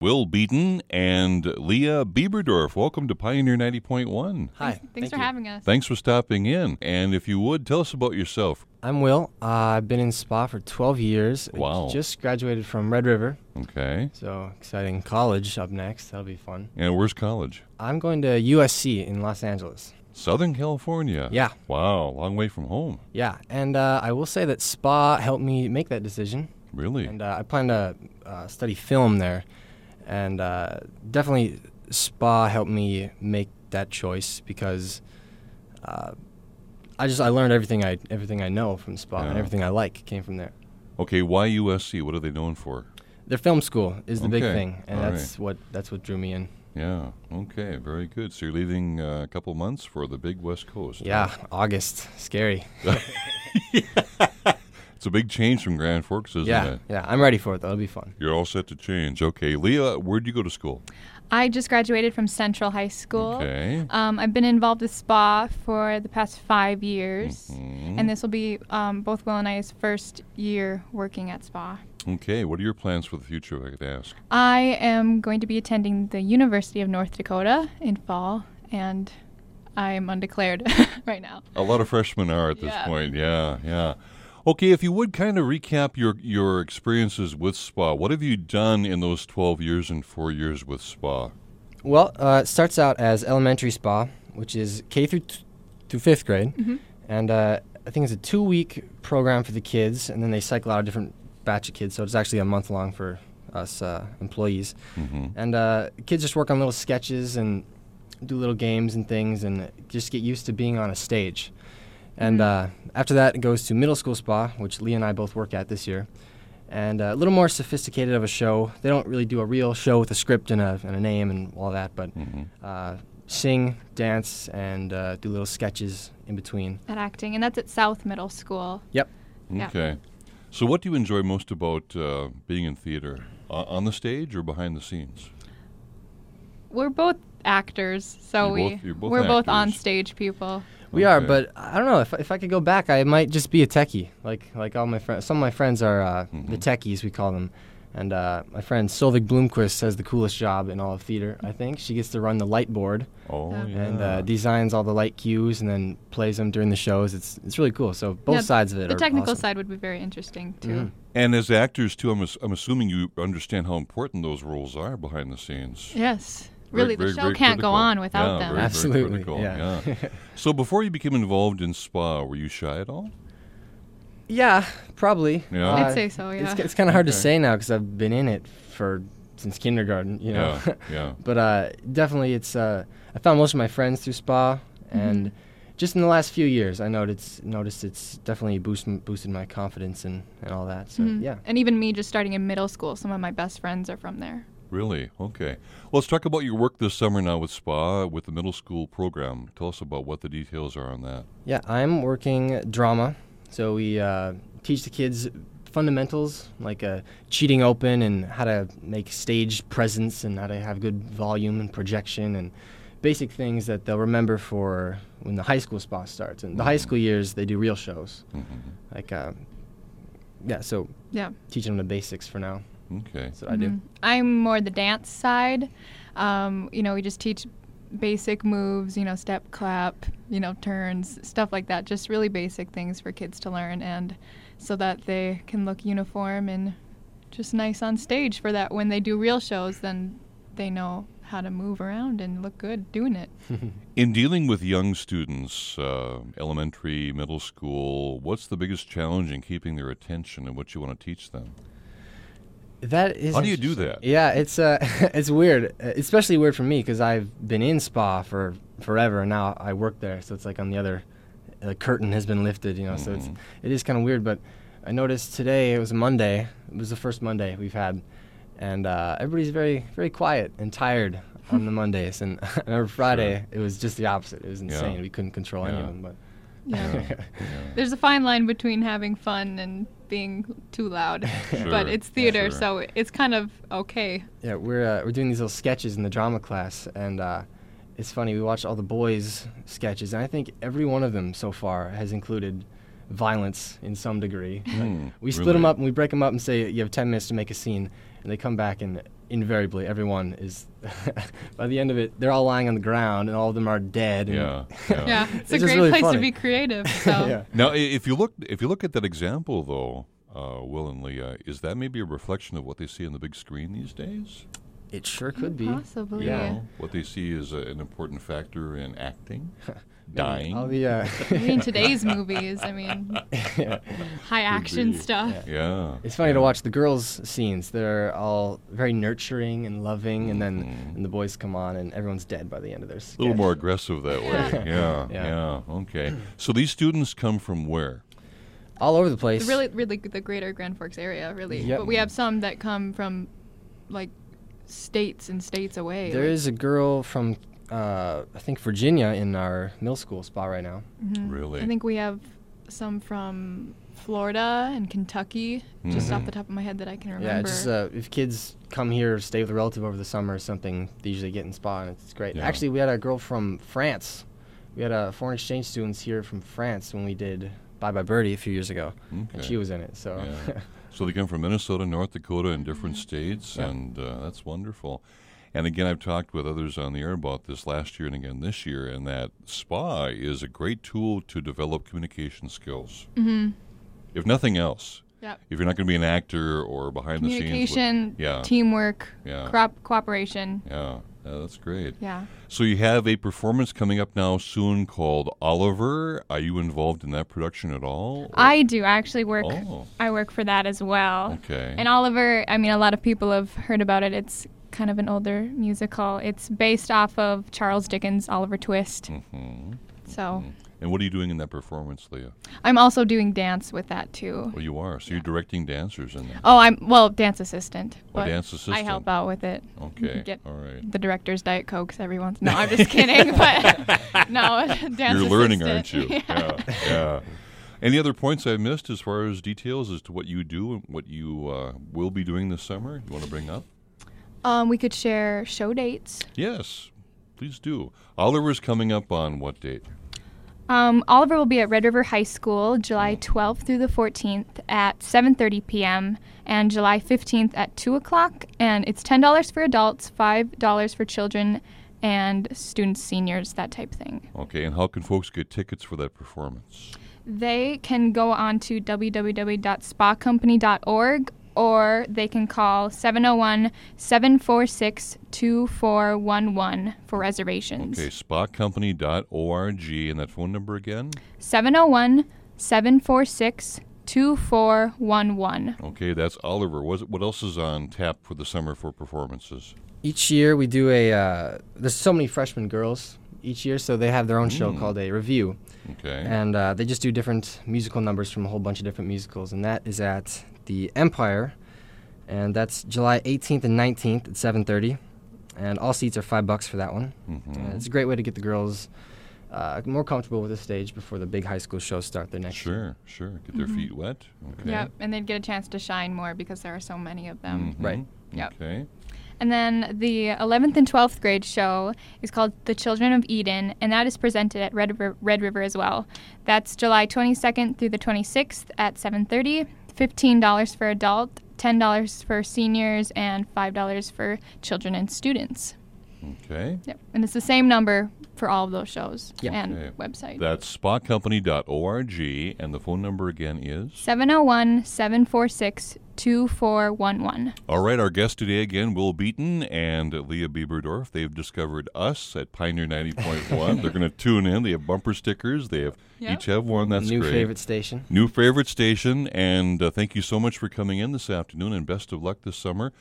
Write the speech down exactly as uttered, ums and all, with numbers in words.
Will Beaton and Leah Bieberdorf. Welcome to Pioneer ninety point one. Hi. Thanks, thanks thank for you. having us. Thanks for stopping in. And if you would, tell us about yourself. I'm Will. Uh, I've been in spa for twelve years. I Wow. just graduated from Red River, Okay. so exciting. College up next. That'll be fun. And where's college? I'm going to U S C in Los Angeles. Southern California. Yeah. Wow, long way from home. Yeah, and uh, I will say that spa helped me make that decision. Really? And uh, I plan to uh, study film there, and uh, definitely spa helped me make that choice because uh, I just I learned everything I everything I know from spa Yeah. and everything I like came from there. Okay, why U S C? What are they known for? Their film school is the big Okay, thing, and all that's what that's what drew me in. Yeah, okay, very good. So you're leaving uh, a couple months for the big West Coast. Yeah, August, scary. It's a big change from Grand Forks, isn't yeah, it? yeah, I'm ready for it. That'll be fun. You're all set to change. Okay, Leah, where'd you go to school? I just graduated from Central High School. Okay. Um, I've been involved with spa for the past five years, Mhm. and this will be um, both Will and I's first year working at spa. Okay, what are your plans for the future, if I could ask? I am going to be attending the University of North Dakota in fall, and I'm undeclared right now. A lot of freshmen are at this Yeah. point. Yeah, yeah. Okay, if you would kind of recap your, your experiences with spa, what have you done in those twelve years and four years with spa? Well, uh, it starts out as elementary spa, which is K through t- through fifth grade, Mhm. and uh, I think it's a two-week program for the kids, and then they cycle out a different batch of kids, so it's actually a month long for us uh, employees. Mm-hmm. And uh, kids just work on little sketches and do little games and things, and just get used to being on a stage. And Mhm. uh, after that, it goes to middle school spa, which Lee and I both work at this year. And uh, a little more sophisticated of a show. They don't really do a real show with a script and a, and a name and all that, but Mm-hmm. uh, sing, dance, and uh, do little sketches in between. At acting, and that's at South Middle School. Yep. Yeah. Okay. So what do you enjoy most about uh, being in theater? O- on the stage or behind the scenes? We're both actors, so You're we both- you're both we're both on actors. stage people. We are, Okay. but I don't know. If, if I could go back, I might just be a techie. Like like all my friends. Some of my friends are uh, the Mhm. techies, we call them. And uh, my friend Solvig Bloomquist has the coolest job in all of theater, I think. She gets to run the light board Oh, Yeah. yeah. and uh, designs all the light cues and then plays them during the shows. It's it's really cool. So both Yeah, sides of it The are technical awesome. side would be very interesting too. Mhm. And as actors, too, I'm, ass- I'm assuming you understand how important those roles are behind the scenes. Yes, Very- really, very- the show very can't critical. go on without Yeah, them. very, very Absolutely, critical, yeah. yeah. So before you became involved in spa, were you shy at all? Yeah, probably. Yeah? Uh, I'd say so. Yeah. It's, it's kind of hard Okay. to say now because I've been in it for since kindergarten, you know. Yeah, yeah. But uh, definitely, it's. Uh, I found most of my friends through spa, and Mhm. just in the last few years, I noticed noticed it's definitely boost, boosted my confidence and, and all that. So Mhm. yeah. And even me, just starting in middle school, some of my best friends are from there. Really? Okay. Well, let's talk about your work this summer now with spa, with the middle school program. Tell us about what the details are on that. Yeah, I'm working drama, so we uh, teach the kids fundamentals like uh, cheating open and how to make stage presence and how to have good volume and projection and basic things that they'll remember for when the high school spa starts. And the high Mhm. school years, they do real shows. Mm-hmm. Like, uh, yeah, so Yeah. teaching them the basics for now. Okay. That's what I do. Mhm. I'm more the dance side. Um, you know, we just teach basic moves, you know, step, clap, you know, turns, stuff like that. Just really basic things for kids to learn, and so that they can look uniform and just nice on stage for that. When they do real shows, then they know how to move around and look good doing it. In dealing with young students, uh, elementary, middle school, what's the biggest challenge in keeping their attention and what you want to teach them? That is. How do you do interesting. that? Yeah, it's uh, it's weird. Uh, Especially weird for me because I've been in spa for forever, and now I work there. So it's like on the other, the curtain has been lifted, you know. So it's Mhm. it is kind of weird. But I noticed today it was a Monday. It was the first Monday we've had, and uh, everybody's very very quiet and tired on the Mondays. And I remember Friday it was just the opposite. It was insane. Yeah. We couldn't control any Yeah. of them. But Yeah. Yeah. There's a fine line between having fun and being too loud, Sure, but it's theater, sure. so it's kind of okay. Yeah, we're uh, we're doing these little sketches in the drama class, and uh, it's funny. We watched all the boys' sketches, and I think every one of them so far has included violence in some degree. Hmm, We split them really? up and we break them up and say you have ten minutes to make a scene, and they come back and invariably everyone is by the end of it they're all lying on the ground and all of them are dead. And Yeah, yeah. Yeah, it's, It's a just great really place funny. to be creative. So. Yeah. Now, i- if you look, if you look at that example, though, uh, Will and Leah, is that maybe a reflection of what they see on the big screen these days? It sure could be. Possibly. You Yeah. know, what they see is a, an important factor in acting, dying. All the uh, I mean, today's movies, I mean, yeah. high action be. stuff. Yeah. It's funny yeah. to watch the girls' scenes. They're all very nurturing and loving, and then Mhm. and the boys come on, and everyone's dead by the end of their A sketch. little more aggressive that way. Yeah, Yeah. yeah. Okay. So these students come from where? All over the place. Really, really the greater Grand Forks area, really. Yep. But we have some that come from, like, states and states away. There like- is a girl from, uh, I think, Virginia in our middle school spot right now. Mhm. Really? I think we have some from Florida and Kentucky, just Mhm. off the top of my head that I can remember. Yeah, just uh, if kids come here, stay with a relative over the summer or something, they usually get in spot, and it's great. Yeah. Actually, we had a girl from France. We had uh, foreign exchange students here from France when we did Bye Bye Birdie a few years ago, and Okay. she was in it. So Yeah. So they come from Minnesota, North Dakota, and different states, Yeah. and uh, that's wonderful. And again, I've talked with others on the air about this last year and again this year, and that SPA is a great tool to develop communication skills. Mhm. If nothing else, Yep. if you're not going to be an actor or behind the scenes. Communication, with- yeah. teamwork, Yeah. crop- cooperation. Yeah. Yeah, that's great. Yeah. So you have a performance coming up now soon called Oliver. Are you involved in that production at all? or- I do. I actually work. Oh. I work for that as well. Okay. And Oliver, I mean, a lot of people have heard about it. It's kind of an older musical. It's based off of Charles Dickens' Oliver Twist. Mhm. So And what are you doing in that performance, Leah? I'm also doing dance with that too. Well, you are. So you're directing dancers in that. Oh, I'm well dance assistant. Oh, but dance I assistant. help out with it. Okay. Get All right. the director's Diet Cokes every once. No, I'm just kidding. But no, dance. You're learning, aren't assistant. you? Yeah. Yeah. Any other points I missed as far as details as to what you do and what you uh, will be doing this summer? You want to bring up? Um, we could share show dates. Yes, please do. Oliver's coming up on what date? um, Oliver will be at Red River High School July twelfth through the fourteenth at seven thirty p.m. and July fifteenth at two o'clock. And it's ten dollars for adults, five dollars for children and students, seniors, that type thing. Okay, and how can folks get tickets for that performance? They can go on to w w w dot spa company dot org or they can call seven oh one, seven four six, two four one one for reservations. Okay, spa company dot org, and that phone number again? seven oh one, seven four six, two four one one. Okay, that's Oliver. What, what else is on tap for the summer for performances? each year we do a. Uh, there's so many freshman girls each year, so they have their own show Mm. called a review, Okay. and uh, they just do different musical numbers from a whole bunch of different musicals, and that is at the Empire, and that's July eighteenth and nineteenth at seven thirty, and all seats are five bucks for that one. Mhm. Uh, it's a great way to get the girls uh, more comfortable with the stage before the big high school shows start their next year. Sure, sure. Get their feet wet. Okay. Yep, and they'd get a chance to shine more because there are so many of them. Mhm. Right. Yep. Okay. And then the eleventh and twelfth grade show is called The Children of Eden, and that is presented at Red River, Red River as well. That's July twenty-second through the twenty-sixth at seven thirty, fifteen dollars for adult, ten dollars for seniors, and five dollars for children and students. Okay. Yep, and it's the same number for all of those shows Yeah. and Okay. website. That's spa company dot org, and the phone number again is? seven oh one, seven four six, two four one one. All right, our guest today again, Will Beaton and Leah Bieberdorf. They've discovered us at Pioneer ninety point one. They're going to tune in. They have bumper stickers. They have Yep. each have one. That's New great. favorite station. New favorite station, and uh, thank you so much for coming in this afternoon, and best of luck this summer.